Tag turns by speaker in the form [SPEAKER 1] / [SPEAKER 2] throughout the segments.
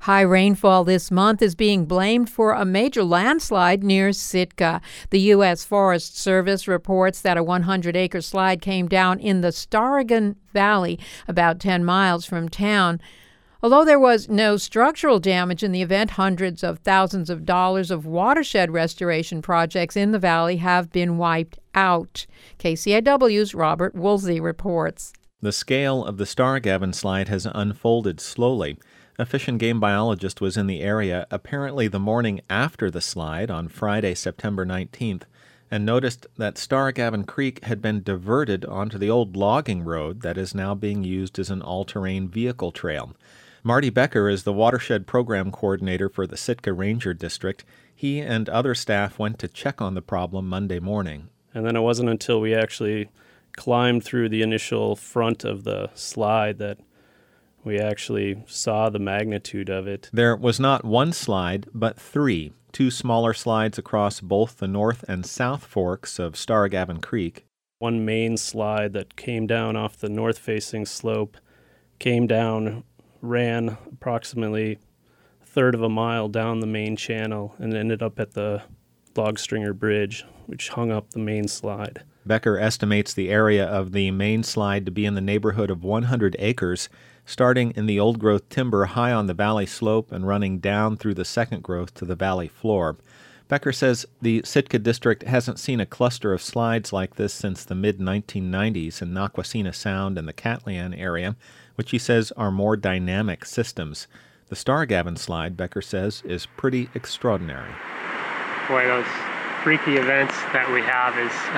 [SPEAKER 1] High rainfall this month is being blamed for a major landslide near Sitka. The U.S. Forest Service reports that a 100-acre slide came down in the Stargan Valley, about 10 miles from town. Although there was no structural damage in the event, hundreds of thousands of dollars of watershed restoration projects in the valley have been wiped out. KCAW's Robert Woolsey reports.
[SPEAKER 2] The scale of the Stargavan slide has unfolded slowly. A fish and game biologist was in the area apparently the morning after the slide on Friday, September 19th, and noticed that Stargavan Creek had been diverted onto the old logging road that is now being used as an all-terrain vehicle trail. Marty Becker is the watershed program coordinator for the Sitka Ranger District. He and other staff went to check on the problem Monday morning.
[SPEAKER 3] And then it wasn't until we actually climbed through the initial front of the slide that we actually saw the magnitude of it.
[SPEAKER 2] There was not one slide, but three, two smaller slides across both the north and south forks of Stargavan Creek.
[SPEAKER 3] One main slide that came down off the north-facing slope, came down, ran approximately a third of a mile down the main channel, and ended up at the log stringer bridge, which hung up the main slide.
[SPEAKER 2] Becker estimates the area of the main slide to be in the neighborhood of 100 acres, starting in the old-growth timber high on the valley slope and running down through the second growth to the valley floor. Becker says the Sitka district hasn't seen a cluster of slides like this since the mid-1990s in Naquasina Sound and the Katlian area, which he says are more dynamic systems. The Stargavan slide, Becker says, is pretty extraordinary.
[SPEAKER 4] Boy, those freaky events that we have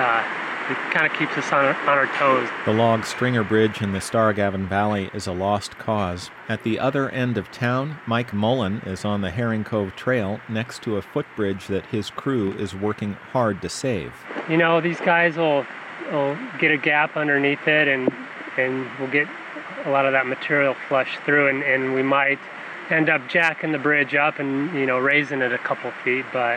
[SPEAKER 4] it kind of keeps us on our toes.
[SPEAKER 2] The log stringer bridge in the Stargavan Valley is a lost cause. At the other end of town, Mike Mullen is on the Herring Cove Trail next to a footbridge that his crew is working hard to save.
[SPEAKER 4] You know, these guys will get a gap underneath it and we'll get a lot of that material flushed through and we might end up jacking the bridge up and, raising it a couple feet, but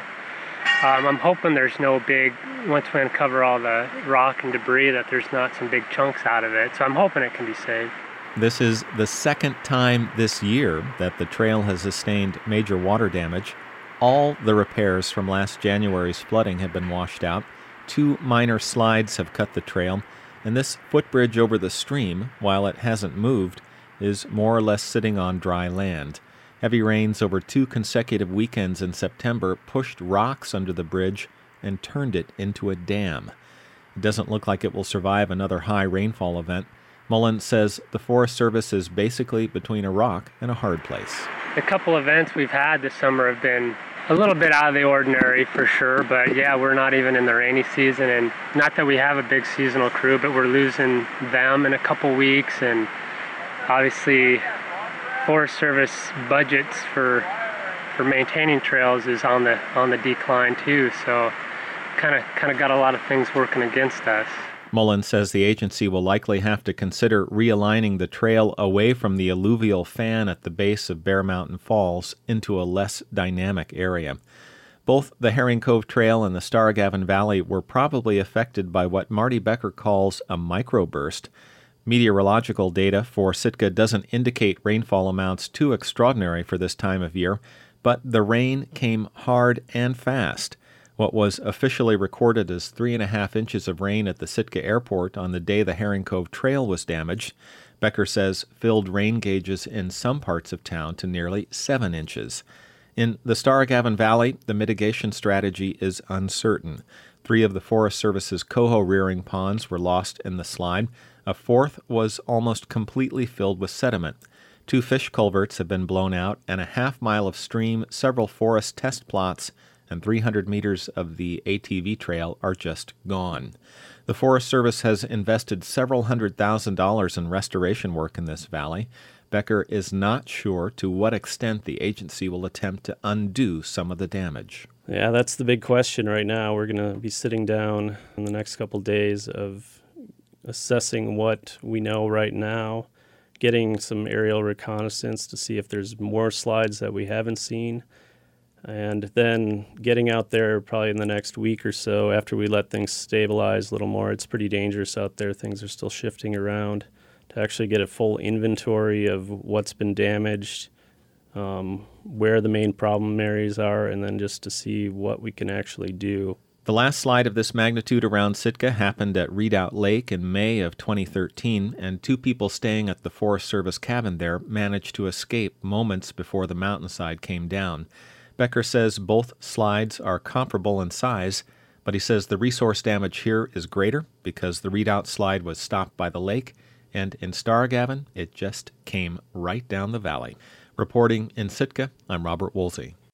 [SPEAKER 4] I'm hoping there's no big, once we uncover all the rock and debris, that there's not some big chunks out of it. So I'm hoping it can be saved.
[SPEAKER 2] This is the second time this year that the trail has sustained major water damage. All the repairs from last January's flooding have been washed out. 2 minor slides have cut the trail, and this footbridge over the stream, while it hasn't moved, is more or less sitting on dry land. Heavy rains over 2 consecutive weekends in September pushed rocks under the bridge and turned it into a dam. It doesn't look like it will survive another high rainfall event. Mullen says the Forest Service is basically between a rock and a hard place.
[SPEAKER 4] The couple events we've had this summer have been a little bit out of the ordinary for sure, but yeah, we're not even in the rainy season, and not that we have a big seasonal crew, but we're losing them in a couple weeks, and obviously Forest Service budgets for maintaining trails is on the decline too, so kind of got a lot of things working against us.
[SPEAKER 2] Mullen says the agency will likely have to consider realigning the trail away from the alluvial fan at the base of Bear Mountain Falls into a less dynamic area. Both the Herring Cove Trail and the Stargavan Valley were probably affected by what Marty Becker calls a microburst. Meteorological data for Sitka doesn't indicate rainfall amounts too extraordinary for this time of year, but the rain came hard and fast. What was officially recorded as 3.5 inches of rain at the Sitka airport on the day the Herring Cove Trail was damaged, Becker says filled rain gauges in some parts of town to nearly 7 inches. In the Stargavan Valley, the mitigation strategy is uncertain. 3 of the Forest Service's coho rearing ponds were lost in the slide. A 4th was almost completely filled with sediment. 2 fish culverts have been blown out, and a half-mile of stream, several forest test plots, and 300 meters of the ATV trail are just gone. The Forest Service has invested several $100,000 in restoration work in this valley. Becker is not sure to what extent the agency will attempt to undo some of the damage.
[SPEAKER 3] Yeah, that's the big question right now. We're going to be sitting down in the next couple days of assessing what we know right now, getting some aerial reconnaissance to see if there's more slides that we haven't seen, and then getting out there probably in the next week or so after we let things stabilize a little more. It's pretty dangerous out there. Things are still shifting around. To actually get a full inventory of what's been damaged, where the main problem areas are, and then just to see what we can actually do.
[SPEAKER 2] The last slide of this magnitude around Sitka happened at Redoubt Lake in May of 2013, and 2 people staying at the Forest Service cabin there managed to escape moments before the mountainside came down. Becker says both slides are comparable in size, but he says the resource damage here is greater because the Redoubt slide was stopped by the lake, and in Stargavin, it just came right down the valley. Reporting in Sitka, I'm Robert Woolsey.